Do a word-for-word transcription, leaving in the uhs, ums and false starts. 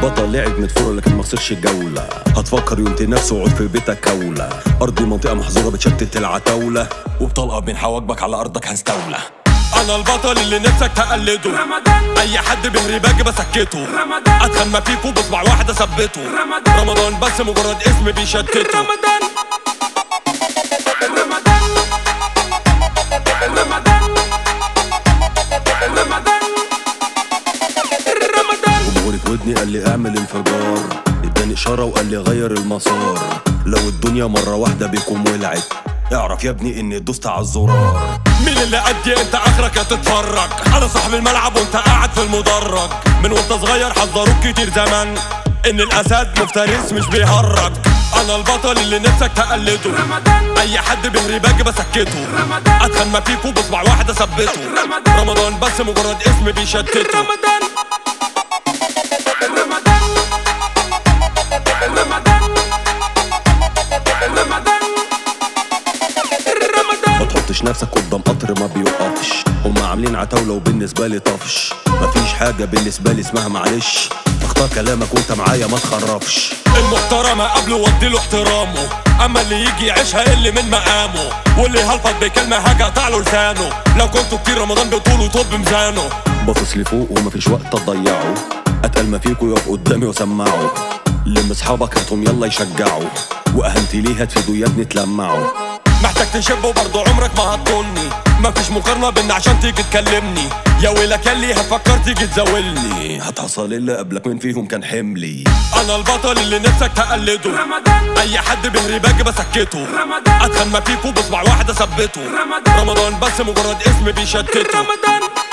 البطل لعب مدفورة لكن ما خسرش الجولة. هتفكر يوم تنافسه وقعد في بيتك كولة. أرضي منطقة محظورة بتشتت العتاولة، وبطلقة بين حواجبك على أرضك هنستولى. أنا البطل اللي نفسك تقلده. رمضان. أي حد بيهري باجي بسكته. رمضان. أتخن ما فيكو بصبع واحد أثبته. رمضان. رمضان بس مجرد اسم بيشتته. رمضان رمضان رمضان رمضان رمضان. جمهوري في ودني قال لي اعمل انفجار، اداني اشاره وقال لي غير المسار. لو الدنيا مره واحده بيكون ولعت، اعرف يا ابني اني دوست على الزرار. مين اللي قدي انت اخرك هتتفرج؟ انا صاحب الملعب وانت قاعد في المدرج. من وانت صغير حذروك كتير زمان ان الاسد مفترس مش بيهرج. انا البطل اللي نفسك تقلده. رمضان. اي حد بيهري باجي بسكته. رمضان. اتخن ما فيكو بصبع واحد اثبته. رمضان. رمضان بس مجرد اسم بيشتته. رمضان رمضان رمضان رمضان رمضان. ما تحطش نفسك قدام قطر ما بيوقفش، هما عاملين عتاولة وبالنسبة لي طفش. مفيش حاجة بالنسبة لي اسمها معلش، اختار كلامك وانت معايا ما تخرفش. المحترمة قبله وديله احترامه، اما اللي يجي يعيشها اللي من مقامه. واللي هلفت بكلمة حاجة قطعله لسانه. لو كنتوا كتير رمضان بطوله طب ميزانه. باصص لفوق ومفيش وقت تضيعه، اتقل ما فيكوا يقف قدامي وسمعه. لم اصحابك هاتهم يلا يشجعوا، واهنتي ليه هتفيدوا يا ابني تلمعوا. محتاج تشب وبرضه عمرك ما هتطولني، مفيش مقارنة بينا عشان تيجي تكلمني. يا ويلك ياللي هتفكر تيجي تزاولني، هتحصل اللي قبلك مين فيهم كان حملي. انا البطل اللي نفسك تقلده. رمضان. اي حد بيهري باجي بسكته. رمضان. اتخن ما فيكو بصبع واحد اثبته. رمضان. رمضان بس مجرد اسم بيشتته. رمضان